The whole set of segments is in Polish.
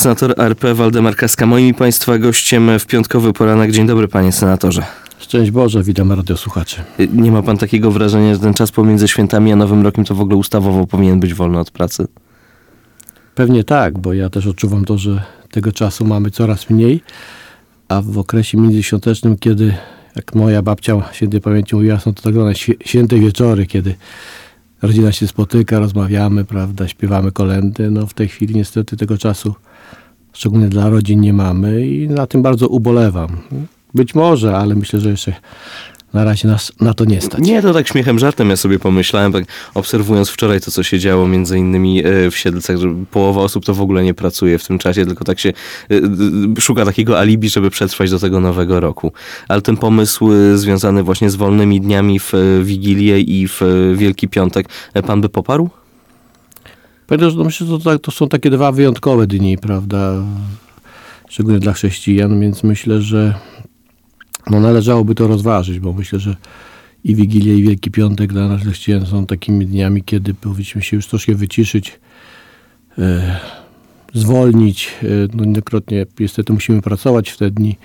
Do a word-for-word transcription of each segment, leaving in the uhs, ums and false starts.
senator R P Waldemar Kraska, moim i państwa gościem w piątkowy poranek. Dzień dobry, panie senatorze. Szczęść Boże, witam radiosłuchaczy. Nie ma pan takiego wrażenia, że ten czas pomiędzy świętami a Nowym Rokiem to w ogóle ustawowo powinien być wolny od pracy? Pewnie tak, bo ja też odczuwam to, że tego czasu mamy coraz mniej, a w okresie międzyświątecznym, kiedy, jak moja babcia świętej pamięci mówiła, są to tak zwane święte wieczory, kiedy rodzina się spotyka, rozmawiamy, prawda, śpiewamy kolędy. No w tej chwili niestety tego czasu, szczególnie dla rodzin, nie mamy i na tym bardzo ubolewam. Być może, ale myślę, że jeszcze na razie nas na to nie stać. Nie, to tak śmiechem, żartem ja sobie pomyślałem, tak obserwując wczoraj to, co się działo między innymi w Siedlcach, że połowa osób to w ogóle nie pracuje w tym czasie, tylko tak się szuka takiego alibi, żeby przetrwać do tego nowego roku. Ale ten pomysł związany właśnie z wolnymi dniami w Wigilię i w Wielki Piątek, pan by poparł? Pamiętam, że myślę, że to, to są takie dwa wyjątkowe dni, prawda, szczególnie dla chrześcijan, więc myślę, że no należałoby to rozważyć, bo myślę, że i Wigilia, i Wielki Piątek dla nas chrześcijan są takimi dniami, kiedy powinniśmy się już troszkę wyciszyć, e, zwolnić. E, no niejednokrotnie niestety musimy pracować w te dni.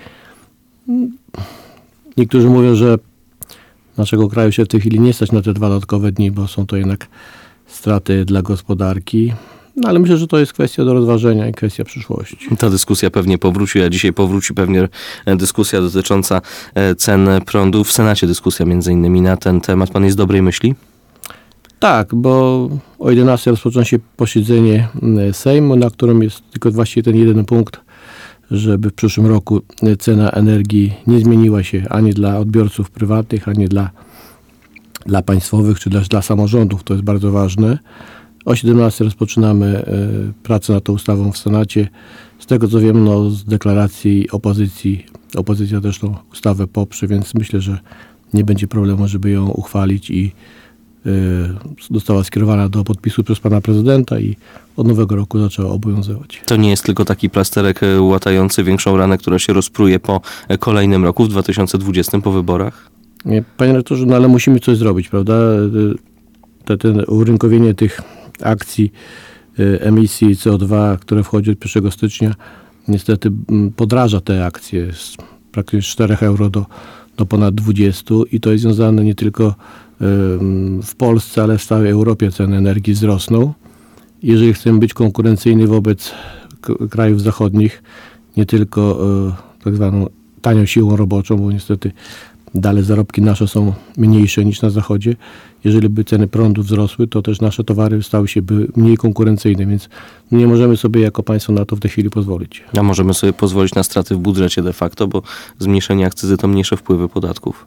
Niektórzy mówią, że naszego kraju się w tej chwili nie stać na te dwa dodatkowe dni, bo są to jednak straty dla gospodarki. No ale myślę, że to jest kwestia do rozważenia i kwestia przyszłości. Ta dyskusja pewnie powróci, a dzisiaj powróci pewnie dyskusja dotycząca cen prądu. W Senacie dyskusja między innymi na ten temat. Pan jest dobrej myśli? Tak, bo o jedenastej rozpoczyna się posiedzenie Sejmu, na którym jest tylko właściwie ten jeden punkt, żeby w przyszłym roku cena energii nie zmieniła się ani dla odbiorców prywatnych, ani dla, dla państwowych, czy też dla samorządów. To jest bardzo ważne. O siedemnastej rozpoczynamy y, pracę nad tą ustawą w Senacie. Z tego co wiem, no, z deklaracji opozycji, opozycja też tą ustawę poprze, więc myślę, że nie będzie problemu, żeby ją uchwalić i y, została skierowana do podpisu przez pana prezydenta i od nowego roku zaczęła obowiązywać. To nie jest tylko taki plasterek łatający większą ranę, która się rozpruje po kolejnym roku, w dwa tysiące dwudziestym, po wyborach? Nie, panie rektorze, no ale musimy coś zrobić, prawda? Te, ten urynkowienie tych akcji y, emisji C O dwa, które wchodzi od pierwszego stycznia, niestety m, podraża te akcje z praktycznie czterech euro do, do ponad dwudziestu i to jest związane nie tylko y, w Polsce, ale w całej Europie ceny energii wzrosną. Jeżeli chcemy być konkurencyjni wobec k- krajów zachodnich, nie tylko y, tak zwaną tanią siłą roboczą, bo niestety dalej zarobki nasze są mniejsze niż na zachodzie. Jeżeli by ceny prądu wzrosły, to też nasze towary stały się by mniej konkurencyjne, więc nie możemy sobie jako państwo na to w tej chwili pozwolić. A możemy sobie pozwolić na straty w budżecie de facto, bo zmniejszenie akcyzy to mniejsze wpływy podatków.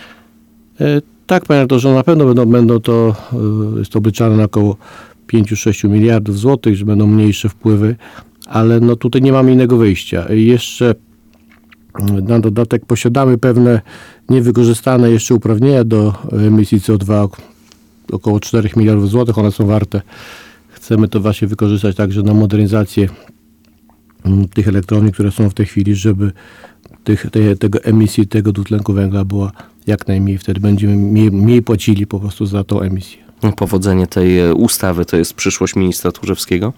E, tak, panie redaktorze, na pewno będą, będą to, e, jest to obliczane na około pięć do sześciu miliardów złotych, że będą mniejsze wpływy, ale no tutaj nie mamy innego wyjścia. I jeszcze na dodatek posiadamy pewne niewykorzystane jeszcze uprawnienia do emisji C O dwa, około czterech miliardów złotych, one są warte. Chcemy to właśnie wykorzystać także na modernizację tych elektrowni, które są w tej chwili, żeby tych, te, tego emisji tego dwutlenku węgla była jak najmniej. Wtedy będziemy mniej, mniej płacili po prostu za tą emisję. Powodzenie tej ustawy to jest przyszłość ministra Tchórzewskiego?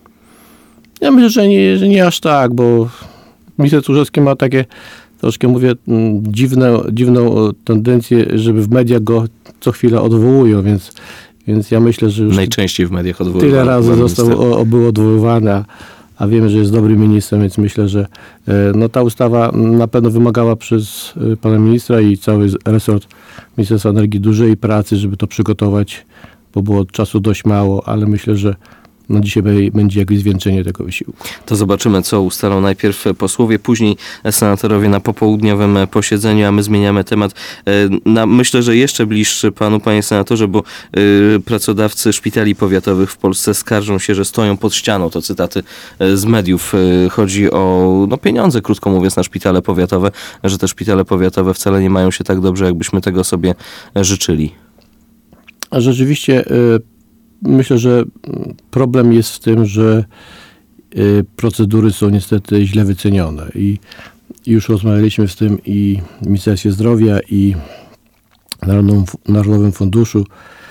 Ja myślę, że nie, że nie aż tak, bo minister Tchórzewski ma takie, troszkę mówię, dziwne, dziwną tendencję, żeby w mediach go co chwilę odwołują, więc, więc ja myślę, że już najczęściej w mediach odwoływany. Tyle razy został o, był odwoływany, a, a wiemy, że jest dobrym ministrem, więc myślę, że no, ta ustawa na pewno wymagała przez pana ministra i cały resort Ministerstwa Energii dużej pracy, żeby to przygotować, bo było czasu dość mało, ale myślę, że no dzisiaj będzie jakieś zwieńczenie tego wysiłku. To zobaczymy, co ustalą najpierw posłowie, później senatorowie na popołudniowym posiedzeniu, a my zmieniamy temat na, myślę, że jeszcze bliższy panu, panie senatorze, bo y, pracodawcy szpitali powiatowych w Polsce skarżą się, że stoją pod ścianą. To cytaty z mediów. Y, chodzi o no, pieniądze, krótko mówiąc, na szpitale powiatowe, że te szpitale powiatowe wcale nie mają się tak dobrze, jakbyśmy tego sobie życzyli. A rzeczywiście y myślę, że problem jest w tym, że procedury są niestety źle wycenione i już rozmawialiśmy z tym i w Ministerstwie Zdrowia i Narodowym Funduszu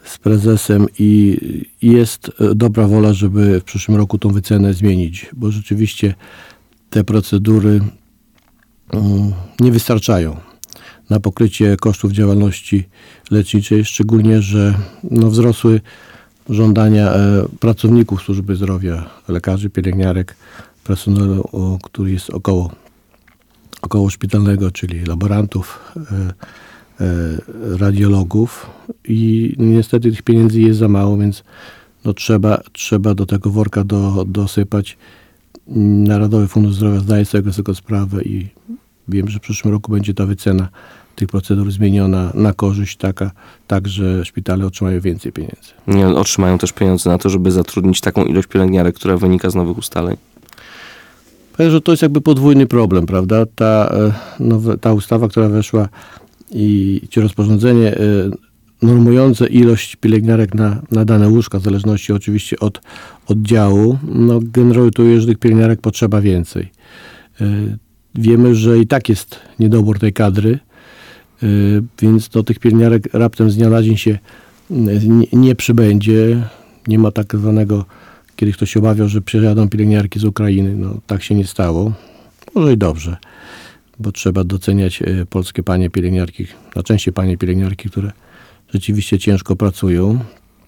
z prezesem i jest dobra wola, żeby w przyszłym roku tą wycenę zmienić, bo rzeczywiście te procedury nie wystarczają na pokrycie kosztów działalności leczniczej, szczególnie, że no, wzrosły żądania e, pracowników służby zdrowia, lekarzy, pielęgniarek, personelu, o, który jest około, około szpitalnego, czyli laborantów, e, e, radiologów i niestety tych pieniędzy jest za mało, więc no, trzeba, trzeba do tego worka do, dosypać. Narodowy Fundusz Zdrowia zdaje sobie z tego sprawę i wiem, że w przyszłym roku będzie ta wycena tych procedur zmieniona na korzyść taka, tak, że szpitale otrzymają więcej pieniędzy. Nie otrzymają też pieniądze na to, żeby zatrudnić taką ilość pielęgniarek, która wynika z nowych ustaleń? Powiem, że to jest jakby podwójny problem, prawda? Ta, nowe, ta ustawa, która weszła i czy rozporządzenie normujące ilość pielęgniarek na, na dane łóżka, w zależności oczywiście od oddziału, no generuje, że tych pielęgniarek potrzeba więcej. Wiemy, że i tak jest niedobór tej kadry, więc do tych pielęgniarek raptem z dnia na dzień się nie, nie przybędzie. Nie ma tak zwanego, kiedy ktoś się obawiał, że przyjadą pielęgniarki z Ukrainy. No tak się nie stało. Może i dobrze, bo trzeba doceniać polskie panie pielęgniarki, na części panie pielęgniarki, które rzeczywiście ciężko pracują.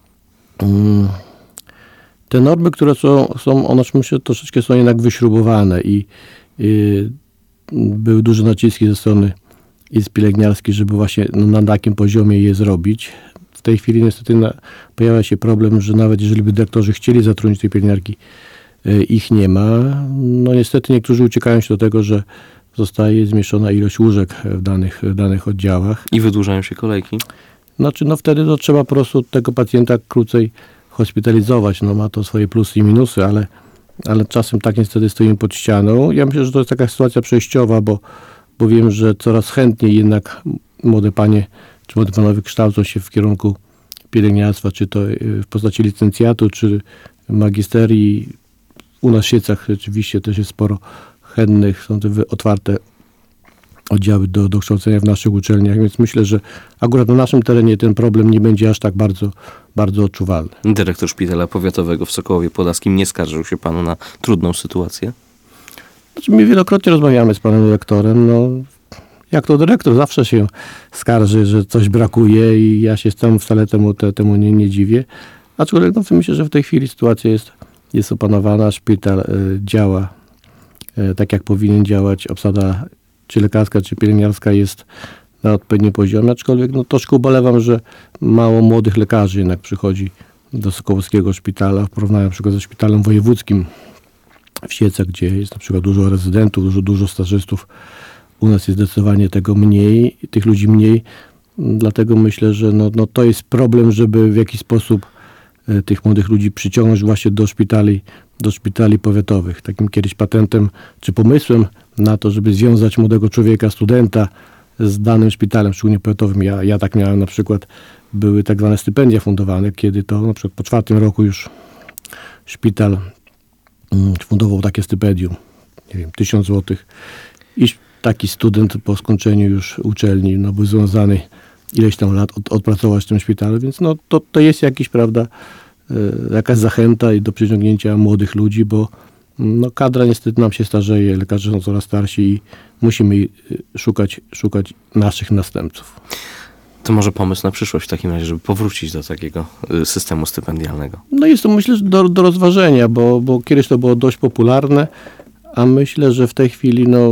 Te normy, które są, są one myślę, troszeczkę są jednak wyśrubowane i, i były duże naciski ze strony izb pielęgniarskich, żeby właśnie no, na takim poziomie je zrobić. W tej chwili niestety na, pojawia się problem, że nawet jeżeli by dyrektorzy chcieli zatrudnić tej pielęgniarki, y, ich nie ma. No niestety niektórzy uciekają się do tego, że zostaje zmniejszona ilość łóżek w danych, w danych oddziałach. I wydłużają się kolejki? Znaczy, no wtedy to trzeba po prostu tego pacjenta krócej hospitalizować. No ma to swoje plusy i minusy, ale, ale czasem tak niestety stoimy pod ścianą. Ja myślę, że to jest taka sytuacja przejściowa, bo, bo wiem, że coraz chętniej jednak młode panie czy młode panowie kształcą się w kierunku pielęgniarstwa, czy to w postaci licencjatu, czy magisterii. U nas w Siecach rzeczywiście też jest sporo chętnych, są te otwarte oddziały do, do kształcenia w naszych uczelniach, więc myślę, że akurat na naszym terenie ten problem nie będzie aż tak bardzo, bardzo odczuwalny. Dyrektor Szpitala Powiatowego w Sokołowie Podlaskim nie skarżył się panu na trudną sytuację? Znaczy, my wielokrotnie rozmawiamy z panem dyrektorem. No, jak to dyrektor zawsze się skarży, że coś brakuje i ja się tam wcale temu, te, temu nie, nie dziwię. Aczkolwiek no, myślę, że w tej chwili sytuacja jest, jest opanowana, szpital y, działa y, tak, jak powinien działać. Obsada czy lekarska, czy pielęgniarska jest na odpowiednim poziomie, aczkolwiek no, troszkę ubolewam, że mało młodych lekarzy jednak przychodzi do Sokołowskiego Szpitala w porównaniu na przykład ze szpitalem wojewódzkim w Siecach, gdzie jest na przykład dużo rezydentów, dużo, dużo stażystów. U nas jest zdecydowanie tego mniej, tych ludzi mniej, dlatego myślę, że no, no to jest problem, żeby w jakiś sposób e, tych młodych ludzi przyciągnąć właśnie do szpitali, do szpitali powiatowych. Takim kiedyś patentem czy pomysłem na to, żeby związać młodego człowieka, studenta z danym szpitalem, szczególnie powiatowym. Ja, ja tak miałem na przykład, były tak zwane stypendia fundowane, kiedy to na przykład po czwartym roku już szpital mm, fundował takie stypendium, nie wiem, tysiąc złotych i taki student po skończeniu już uczelni, no był związany ileś tam lat od, odpracować w tym szpitalu, więc no to, to jest jakiś, prawda, y, jakaś zachęta i do przyciągnięcia młodych ludzi, bo no kadra niestety nam się starzeje, lekarze są coraz starsi i musimy y, szukać, szukać naszych następców. To może pomysł na przyszłość w takim razie, żeby powrócić do takiego y, systemu stypendialnego? No jest to, myślę, że do, do rozważenia, bo, bo kiedyś to było dość popularne, a myślę, że w tej chwili no,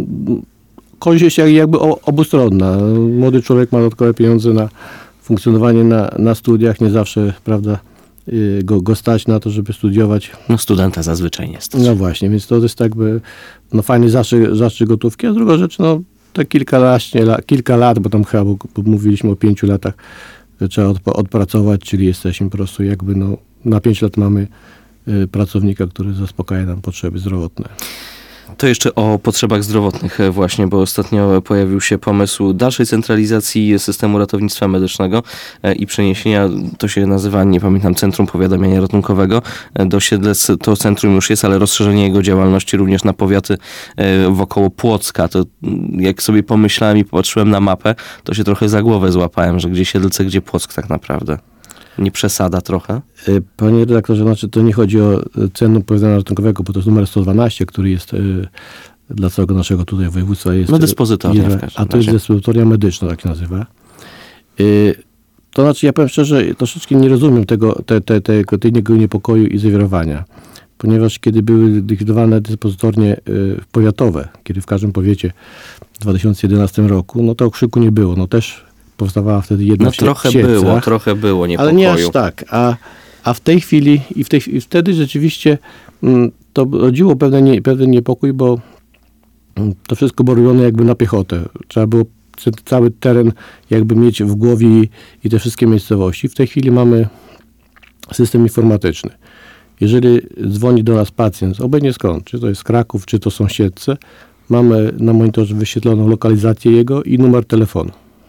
korzyść jest jakby obustronna. Młody człowiek ma dodatkowe pieniądze na funkcjonowanie na, na studiach, nie zawsze, prawda, go, go stać na to, żeby studiować. No studenta zazwyczaj nie stać. No właśnie, więc to jest jakby no, fajny zastrzyk, zastrzyk gotówki, a druga rzecz, no te kilkanaście, kilka lat, bo tam chyba bo, bo mówiliśmy o pięciu latach, że trzeba od, odpracować, czyli jesteśmy po prostu jakby no, na pięć lat mamy pracownika, który zaspokaja nam potrzeby zdrowotne. To jeszcze o potrzebach zdrowotnych właśnie, bo ostatnio pojawił się pomysł dalszej centralizacji systemu ratownictwa medycznego i przeniesienia, to się nazywa, nie pamiętam, Centrum Powiadamiania Ratunkowego do Siedlec. To centrum już jest, ale rozszerzenie jego działalności również na powiaty wokoło Płocka. To jak sobie pomyślałem i popatrzyłem na mapę, to się trochę za głowę złapałem, że gdzie Siedlce, gdzie Płock tak naprawdę. Nie przesada trochę? Y, Panie redaktorze, znaczy to nie chodzi o y, Centrum Powiadamiania Ratunkowego, bo to jest numer sto dwanaście, który jest y, dla całego naszego tutaj województwa. Jest, No dyspozytoria jest, w każdym A to jest razie. dyspozytoria medyczna, tak się nazywa. Y, To znaczy, ja powiem szczerze, troszeczkę nie rozumiem tego, te, te, tego, tego niepokoju i zawirowania. Ponieważ kiedy były likwidowane dyspozytornie y, powiatowe, kiedy w każdym powiecie w dwa tysiące jedenastym roku, no to okrzyku nie było. No też powstawała wtedy jedna No w Sie- trochę w Siedlcach, było, trochę było niepokoju. ale nie aż tak. A, a w tej chwili i, w tej, i wtedy rzeczywiście mm, to rodziło pewne nie, pewien niepokój, bo mm, to wszystko było robione jakby na piechotę. Trzeba było c- cały teren jakby mieć w głowie i, i te wszystkie miejscowości. W tej chwili mamy system informatyczny. Jeżeli dzwoni do nas pacjent, obojętnie skąd, czy to jest Kraków, czy to są Siedlce, mamy na monitorze wyświetloną lokalizację jego i numer telefonu.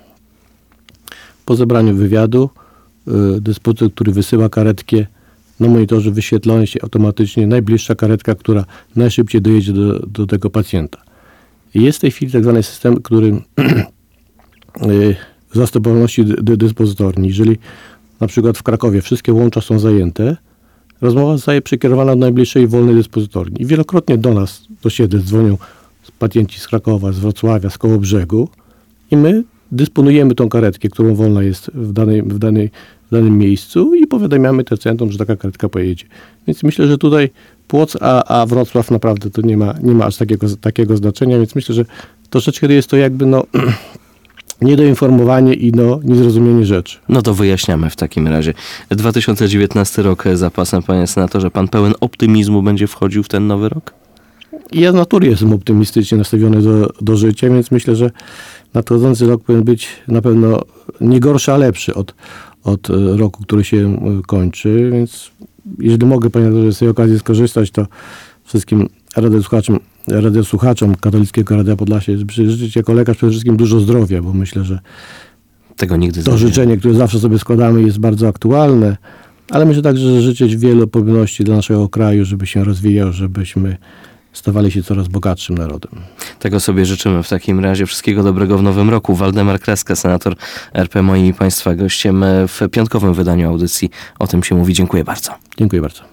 Po zebraniu wywiadu y, dyspozytor, który wysyła karetkę, na monitorze wyświetlona się automatycznie najbliższa karetka, która najszybciej dojedzie do, do tego pacjenta. I jest w tej chwili tak zwany system, który y, zastępowalności dy, dy, dyspozytorni. Jeżeli na przykład w Krakowie wszystkie łącza są zajęte, rozmowa zostaje przekierowana do najbliższej wolnej dyspozytorni. I wielokrotnie do nas, do Siedlec, dzwonią pacjenci z Krakowa, z Wrocławia, z Kołobrzegu i my dysponujemy tą karetkę, którą wolna jest w, danej, w, danej, w danym miejscu i powiadamiamy te centrum, że taka karetka pojedzie. Więc myślę, że tutaj Płock, a, a Wrocław naprawdę to nie ma, nie ma aż takiego, takiego znaczenia, więc myślę, że troszeczkę jest to jakby no niedoinformowanie i no, niezrozumienie rzeczy. No to wyjaśniamy w takim razie. dwa tysiące dziewiętnasty rok za pasem, panie senatorze. Pan pełen optymizmu będzie wchodził w ten nowy rok? I ja z natury jestem optymistycznie nastawiony do, do życia, więc myślę, że nadchodzący rok powinien być na pewno nie gorszy, a lepszy od, od roku, który się kończy. Więc jeżeli mogę, panie redaktorze, z tej okazji skorzystać, to wszystkim radiosłuchaczom, radiosłuchaczom Katolickiego Radia Podlasie życzyć jako lekarz przede wszystkim dużo zdrowia, bo myślę, że Tego nigdy to nie życzenie, które zawsze sobie składamy, jest bardzo aktualne, ale myślę także życzyć wielu powinności dla naszego kraju, żeby się rozwijał, żebyśmy stawali się coraz bogatszym narodem. Tego sobie życzymy w takim razie. Wszystkiego dobrego w nowym roku. Waldemar Kraska, senator R P, moim i państwa gościem w piątkowym wydaniu audycji O tym się mówi. Dziękuję bardzo. Dziękuję bardzo.